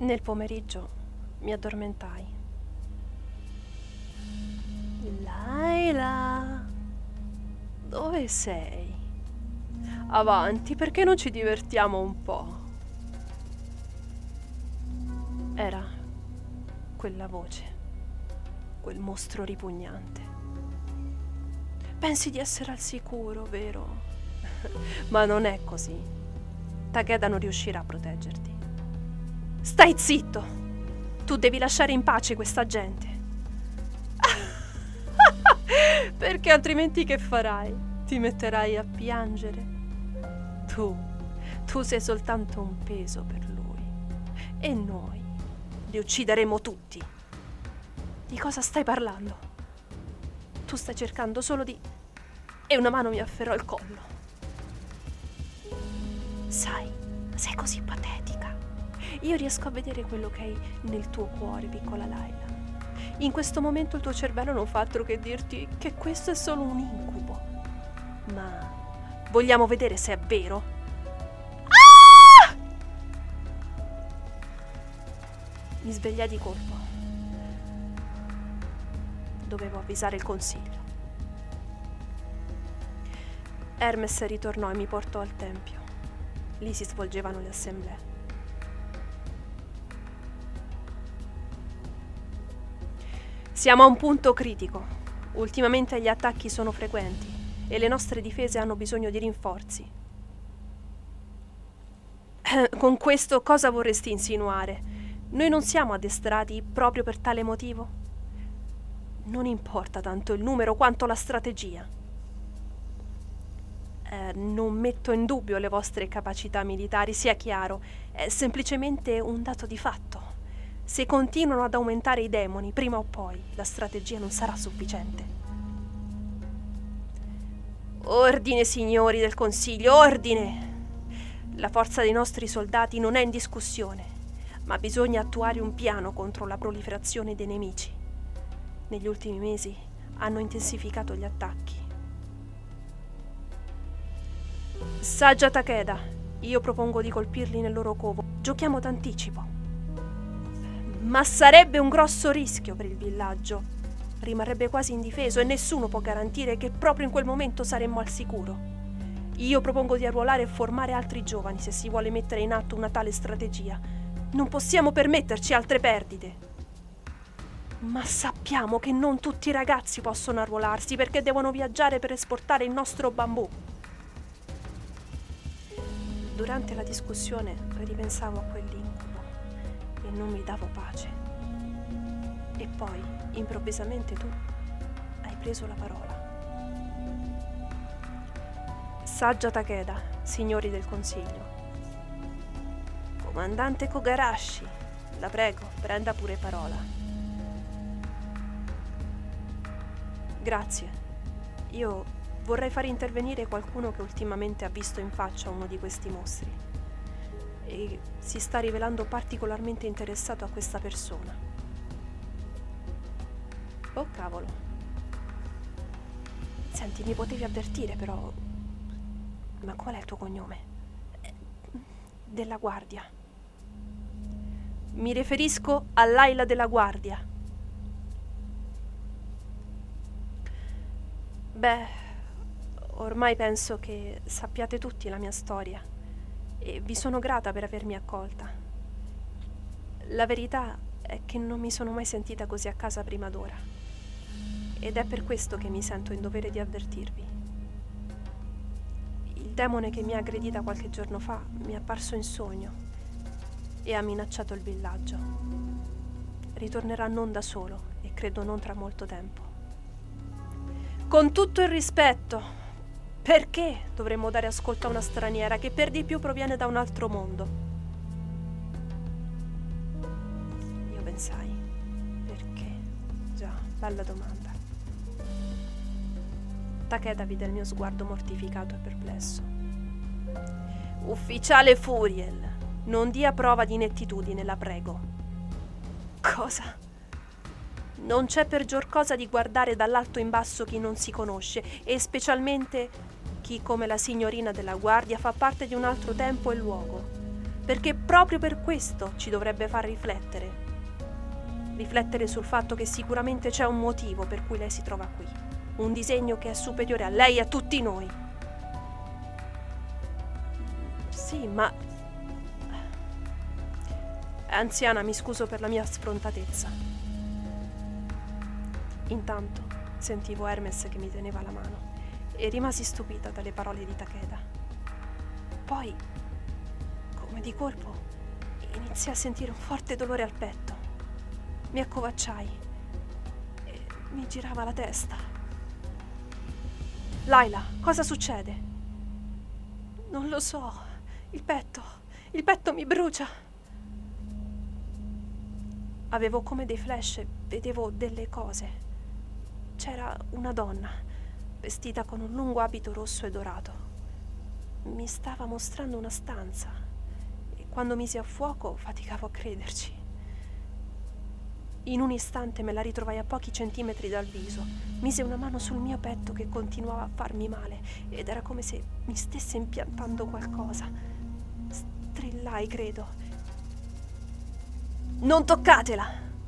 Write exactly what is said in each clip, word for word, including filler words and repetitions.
Nel pomeriggio mi addormentai. Laila, dove sei? Avanti, perché non ci divertiamo un po'? Era quella voce, quel mostro ripugnante. Pensi di essere al sicuro, vero? Ma non è così. Takeda non riuscirà a proteggerti. Stai zitto! Tu devi lasciare in pace questa gente. Perché altrimenti che farai? Ti metterai a piangere? Tu, tu sei soltanto un peso per lui. E noi li uccideremo tutti. Di cosa stai parlando? Tu stai cercando solo di... E una mano mi afferrò il collo. Sai, sei così patetica. Io riesco a vedere quello che hai nel tuo cuore, piccola Laila. In questo momento il tuo cervello non fa altro che dirti che questo è solo un incubo. Ma vogliamo vedere se è vero? Ah! Mi svegliai di colpo. Dovevo avvisare il consiglio. Hermes ritornò e mi portò al tempio. Lì si svolgevano le assemblee. Siamo a un punto critico. Ultimamente gli attacchi sono frequenti e le nostre difese hanno bisogno di rinforzi. Con questo cosa vorresti insinuare? Noi non siamo addestrati proprio per tale motivo? Non importa tanto il numero quanto la strategia. Eh, non metto in dubbio le vostre capacità militari, sia chiaro, è semplicemente un dato di fatto. Se continuano ad aumentare i demoni, prima o poi la strategia non sarà sufficiente. Ordine, signori del Consiglio, ordine! La forza dei nostri soldati non è in discussione, ma bisogna attuare un piano contro la proliferazione dei nemici. Negli ultimi mesi hanno intensificato gli attacchi. Saggia Takeda, io propongo di colpirli nel loro covo. Giochiamo d'anticipo. Ma sarebbe un grosso rischio per il villaggio. Rimarrebbe quasi indifeso e nessuno può garantire che proprio in quel momento saremmo al sicuro. Io propongo di arruolare e formare altri giovani se si vuole mettere in atto una tale strategia. Non possiamo permetterci altre perdite. Ma sappiamo che non tutti i ragazzi possono arruolarsi perché devono viaggiare per esportare il nostro bambù. Durante la discussione ripensavo a quell'incubo e non mi davo pace. E poi, improvvisamente tu hai preso la parola. Saggia Takeda, signori del Consiglio. Comandante Kogarashi, la prego, prenda pure parola. Grazie. Io vorrei far intervenire qualcuno che ultimamente ha visto in faccia uno di questi mostri e si sta rivelando particolarmente interessato a questa persona. Oh cavolo. Senti, mi potevi avvertire però... Ma qual è il tuo cognome? Della Guardia. Mi riferisco a Laila della Guardia. Beh, ormai penso che sappiate tutti la mia storia e vi sono grata per avermi accolta. La verità è che non mi sono mai sentita così a casa prima d'ora ed è per questo che mi sento in dovere di avvertirvi. Il demone che mi ha aggredita qualche giorno fa mi è apparso in sogno e ha minacciato il villaggio. Ritornerà non da solo e credo non tra molto tempo. Con tutto il rispetto, perché dovremmo dare ascolto a una straniera che per di più proviene da un altro mondo? Io pensai, perché? Già, bella domanda. Takeda vide il mio sguardo mortificato e perplesso. Ufficiale Furiel, non dia prova di inettitudine, la prego. Cosa? Non c'è peggior cosa di guardare dall'alto in basso chi non si conosce, e specialmente chi, come la signorina della Guardia, fa parte di un altro tempo e luogo. perché proprio per questo ci dovrebbe far riflettere. Riflettere sul fatto che sicuramente c'è un motivo per cui lei si trova qui, un disegno che è superiore a lei e a tutti noi. Sì, ma... Anziana, mi scuso per la mia sfrontatezza. Intanto sentivo Hermes che mi teneva la mano e rimasi stupita dalle parole di Takeda. Poi, come di colpo, iniziai a sentire un forte dolore al petto. Mi accovacciai e mi girava la testa. Laila, cosa succede? Non lo so. Il petto, il petto mi brucia. Avevo come dei flash, vedevo delle cose. C'era una donna, vestita con un lungo abito rosso e dorato. Mi stava mostrando una stanza e quando misi a fuoco faticavo a crederci. In un istante me la ritrovai a pochi centimetri dal viso. Mise una mano sul mio petto che continuava a farmi male ed era come se mi stesse impiantando qualcosa. Strillai, credo. Non toccatela!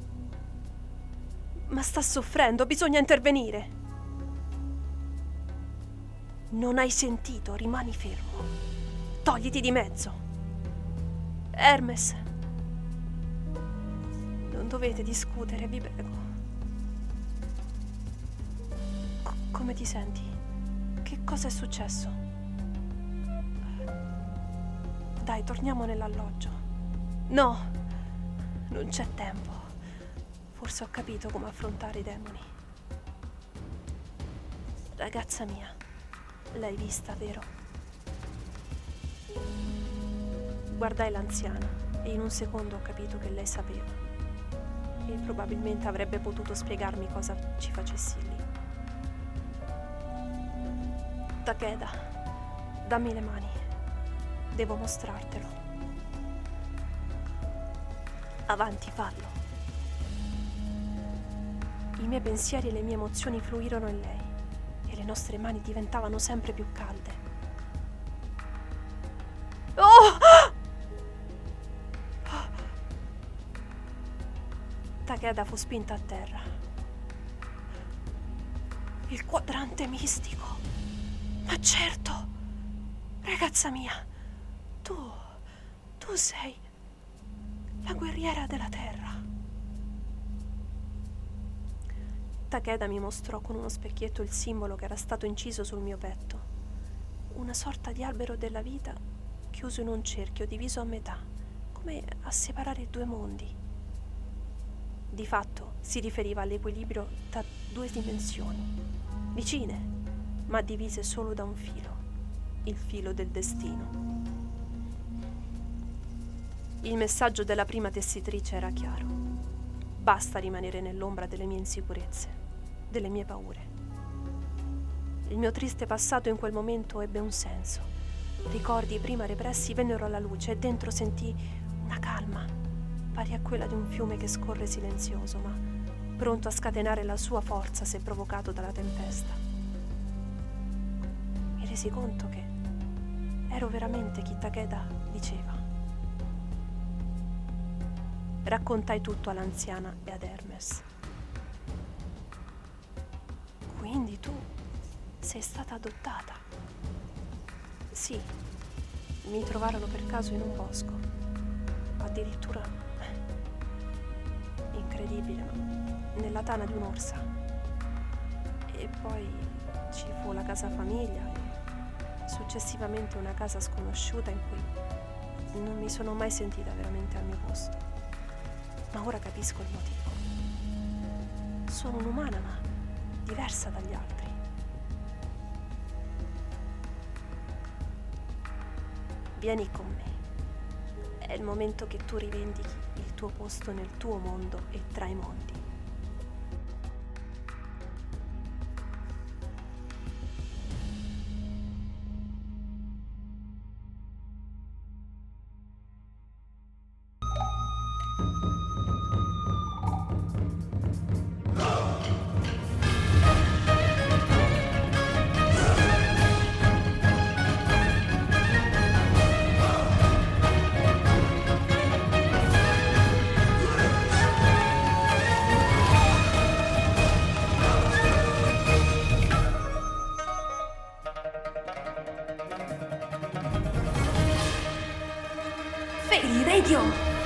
Ma sta soffrendo, bisogna intervenire. Non hai sentito, rimani fermo. Togliti di mezzo. Hermes. Non dovete discutere, vi prego. C- come ti senti? Che cosa è successo? Dai, torniamo nell'alloggio. No, non c'è tempo. Forse ho capito come affrontare i demoni. Ragazza mia, l'hai vista, vero? Guardai l'anziana e in un secondo ho capito che lei sapeva. E probabilmente avrebbe potuto spiegarmi cosa ci facessi lì. Takeda, dammi le mani. Devo mostrartelo. Avanti, fallo. I miei pensieri e le mie emozioni fluirono in lei e le nostre mani diventavano sempre più calde. Oh! Takeda fu spinta a terra. Il quadrante mistico. Ma certo! Ragazza mia, tu, tu sei la guerriera della terra. Takeda mi mostrò con uno specchietto il simbolo che era stato inciso sul mio petto. Una sorta di albero della vita chiuso in un cerchio diviso a metà, come a separare due mondi. Di fatto si riferiva all'equilibrio tra due dimensioni, vicine, ma divise solo da un filo, il filo del destino. Il messaggio della prima tessitrice era chiaro. Basta rimanere nell'ombra delle mie insicurezze, delle mie paure. Il mio triste passato in quel momento ebbe un senso. Ricordi prima repressi vennero alla luce e dentro sentii una calma, pari a quella di un fiume che scorre silenzioso, ma pronto a scatenare la sua forza se provocato dalla tempesta. Mi resi conto che ero veramente chi Takeda diceva. Raccontai tutto all'anziana e ad Hermes. Quindi tu sei stata adottata? Sì, mi trovarono per caso in un bosco. Addirittura, incredibile, ma nella tana di un'orsa. E poi ci fu la casa famiglia e successivamente una casa sconosciuta in cui non mi sono mai sentita veramente al mio posto. Ma ora capisco il motivo. Sono un'umana, ma diversa dagli altri. Vieni con me. È il momento che tu rivendichi il tuo posto nel tuo mondo e tra i mondi. Fairy Radio!